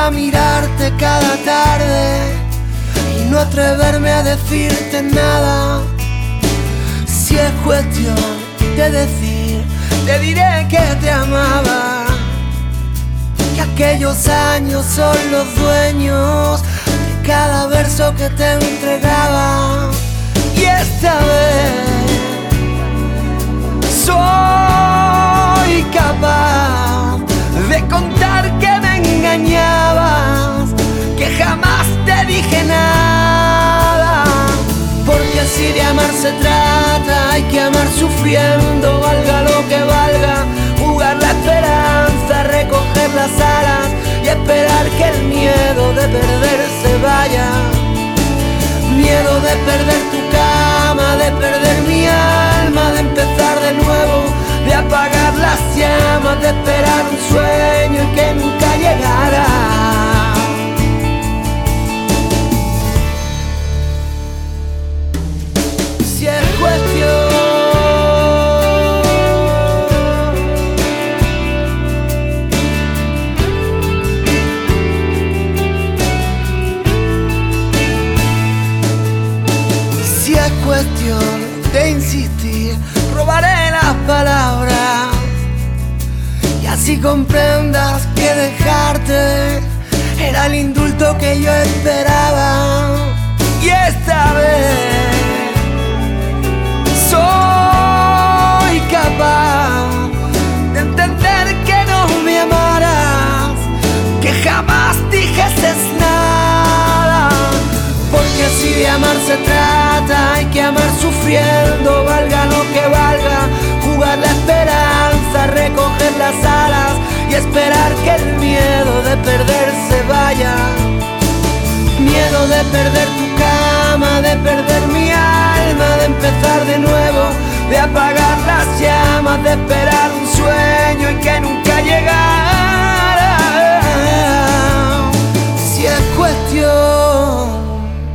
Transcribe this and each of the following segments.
a mirarte cada tarde y no atreverme a decirte nada. Si es cuestión de decir, te diré que te amaba, que aquellos años son los dueños de cada verso que te entregaba. Y esta vez soy capaz de contar que me engañabas, que jamás te dije nada. Porque si de amar se trata, hay que amar sufriendo, valga lo que valga. Jugar la esperanza, recoger las alas y esperar que el miedo de perder se vaya. Miedo de perder tu cama, de perder mi alma, de empezar de nuevo, de apagar las llamas, de esperar un sueño y que nunca llegara. Si es cuestión de insistir, robaré las palabras y así comprendas que dejarte era el indulto que yo esperaba. Y esta vez soy capaz de entender que no me amarás, que jamás dijeses nada. Porque si de amar se trata, hay que amar sufriendo, valga lo que valga. Jugar la esperanza, recoger las alas y esperar que el miedo de perder se vaya. Miedo de perder tu cama, de perder mi alma, de empezar de nuevo, de apagar las llamas, de esperar un sueño y que nunca llegara. Si es cuestión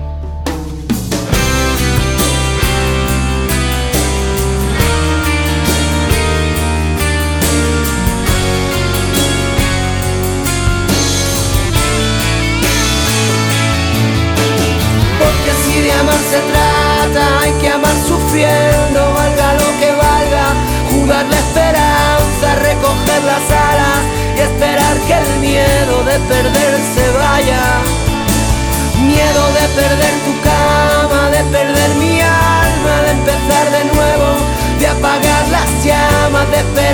se trata, hay que amar sufriendo, valga lo que valga. Jugar la esperanza, recoger las alas y esperar que el miedo de perder se vaya. Miedo de perder tu cama, de perder mi alma, de empezar de nuevo, de apagar las llamas, de esperar